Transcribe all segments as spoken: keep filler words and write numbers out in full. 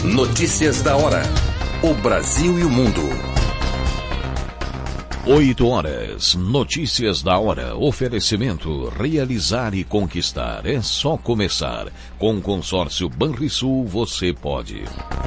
Notícias da hora. O Brasil e o mundo. Oito horas. Notícias da hora. Oferecimento. Realizar e conquistar. É só começar. Com o consórcio Banrisul você pode.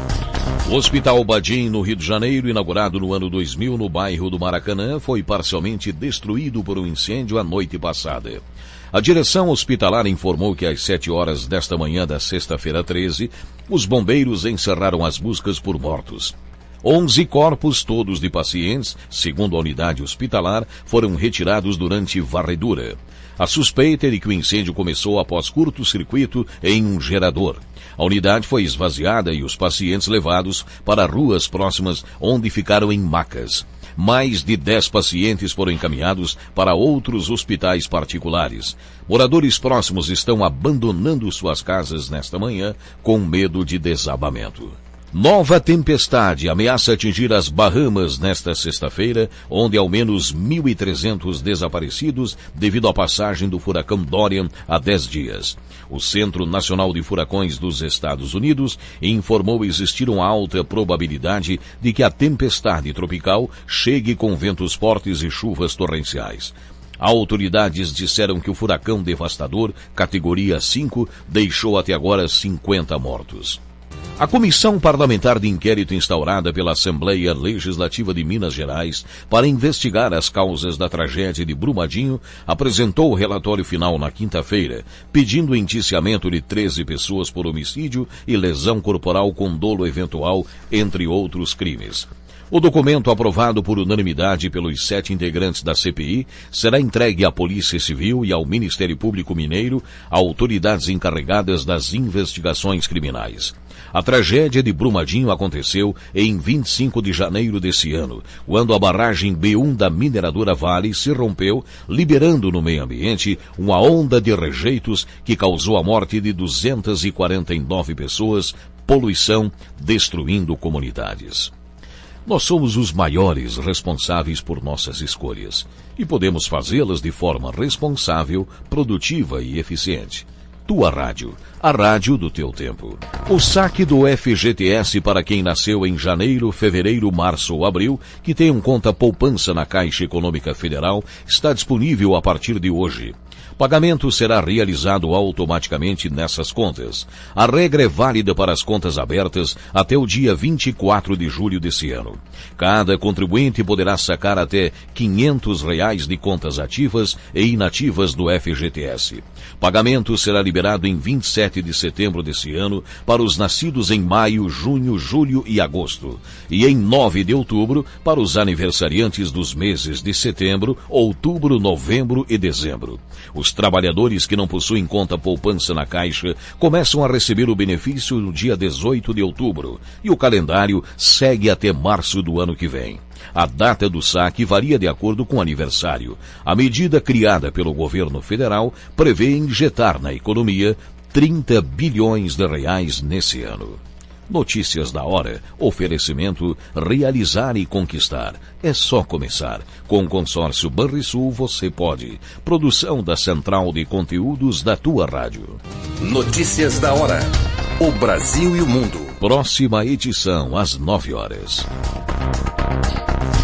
O Hospital Badim, no Rio de Janeiro, inaugurado no ano dois mil no bairro do Maracanã, foi parcialmente destruído por um incêndio a noite passada. A direção hospitalar informou que às sete horas desta manhã da sexta-feira treze, os bombeiros encerraram as buscas por mortos. Onze corpos, todos de pacientes, segundo a unidade hospitalar, foram retirados durante varredura. A suspeita é de que o incêndio começou após curto-circuito em um gerador. A unidade foi esvaziada e os pacientes levados para ruas próximas, onde ficaram em macas. Mais de dez pacientes foram encaminhados para outros hospitais particulares. Moradores próximos estão abandonando suas casas nesta manhã com medo de desabamento. Nova tempestade ameaça atingir as Bahamas nesta sexta-feira, onde ao menos mil e trezentos desaparecidos devido à passagem do furacão Dorian há dez dias. O Centro Nacional de Furacões dos Estados Unidos informou existir uma alta probabilidade de que a tempestade tropical chegue com ventos fortes e chuvas torrenciais. Autoridades disseram que o furacão devastador, categoria cinco, deixou até agora cinquenta mortos. A Comissão Parlamentar de Inquérito instaurada pela Assembleia Legislativa de Minas Gerais para investigar as causas da tragédia de Brumadinho apresentou o relatório final na quinta-feira, pedindo o indiciamento de treze pessoas por homicídio e lesão corporal com dolo eventual, entre outros crimes. O documento, aprovado por unanimidade pelos sete integrantes da C P I, será entregue à Polícia Civil e ao Ministério Público Mineiro, autoridades encarregadas das investigações criminais. A tragédia de Brumadinho aconteceu em vinte e cinco de janeiro desse ano, quando a barragem B um da mineradora Vale se rompeu, liberando no meio ambiente uma onda de rejeitos que causou a morte de duzentas e quarenta e nove pessoas, poluição, destruindo comunidades. Nós somos os maiores responsáveis por nossas escolhas e podemos fazê-las de forma responsável, produtiva e eficiente. Tua Rádio, a rádio do teu tempo. O saque do F G T S para quem nasceu em janeiro, fevereiro, março ou abril, que tem um conta poupança na Caixa Econômica Federal, está disponível a partir de hoje. Pagamento será realizado automaticamente nessas contas. A regra é válida para as contas abertas até o dia vinte e quatro de julho desse ano. Cada contribuinte poderá sacar até quinhentos reais de contas ativas e inativas do F G T S. Pagamento será liberado em vinte e sete de setembro desse ano para os nascidos em maio, junho, julho e agosto. E em nove de outubro para os aniversariantes dos meses de setembro, outubro, novembro e dezembro. Os trabalhadores que não possuem conta poupança na Caixa começam a receber o benefício no dia dezoito de outubro e o calendário segue até março do ano que vem. A data do saque varia de acordo com o aniversário. A medida criada pelo governo federal prevê injetar na economia trinta bilhões de reais nesse ano. Notícias da hora. Oferecimento. Realizar e conquistar. É só começar. Com o consórcio Banrisul você pode. Produção da Central de Conteúdos da tua rádio. Notícias da hora. O Brasil e o mundo. Próxima edição às nove horas.